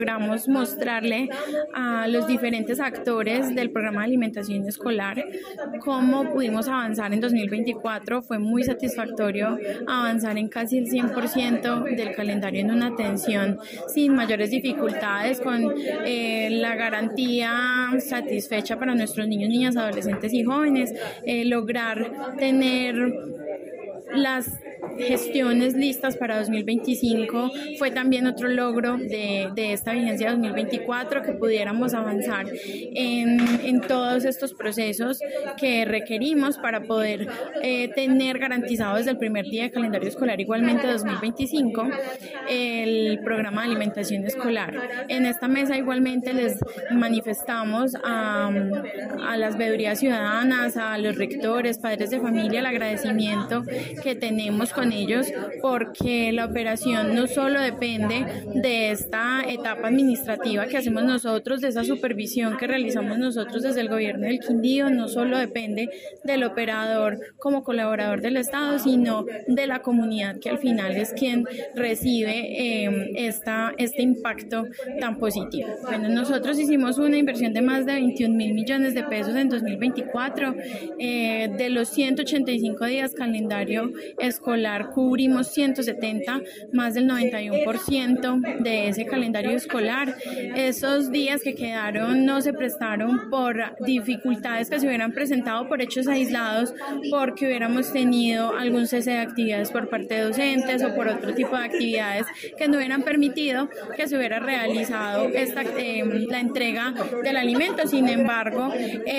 Logramos mostrarle a los diferentes actores del programa de alimentación escolar cómo pudimos avanzar en 2024. Fue muy satisfactorio avanzar en casi el 100% del calendario en una atención sin mayores dificultades, con la garantía satisfecha para nuestros niños, niñas, adolescentes y jóvenes, lograr tener las gestiones listas para 2025 fue también otro logro de esta vigencia 2024, que pudiéramos avanzar en todos estos procesos que requerimos para poder tener garantizado desde el primer día de calendario escolar, igualmente 2025, el programa de alimentación escolar. En esta mesa igualmente les manifestamos a las veedurías ciudadanas, a los rectores, padres de familia, el agradecimiento que tenemos con ellos, porque la operación no solo depende de esta etapa administrativa que hacemos nosotros, de esa supervisión que realizamos nosotros desde el gobierno del Quindío, no solo depende del operador como colaborador del Estado, sino de la comunidad, que al final es quien recibe este impacto tan positivo. Bueno, nosotros hicimos una inversión de más de 21 mil millones de pesos en 2024. De los 185 días calendario escolar cubrimos 170, más del 91% de ese calendario escolar. Esos días que quedaron no se prestaron por dificultades que se hubieran presentado por hechos aislados, porque hubiéramos tenido algún cese de actividades por parte de docentes o por otro tipo de actividades que no hubieran permitido que se hubiera realizado la entrega del alimento. Sin embargo,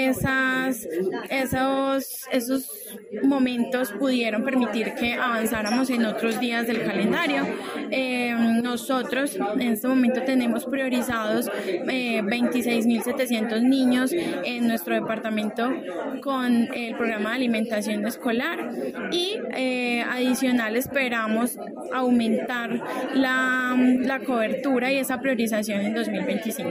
esos momentos pudieron permitir que avanzáramos en otros días del calendario. Nosotros en este momento tenemos priorizados 26.700 niños en nuestro departamento con el programa de alimentación escolar, y adicional esperamos aumentar la cobertura y esa priorización en 2025.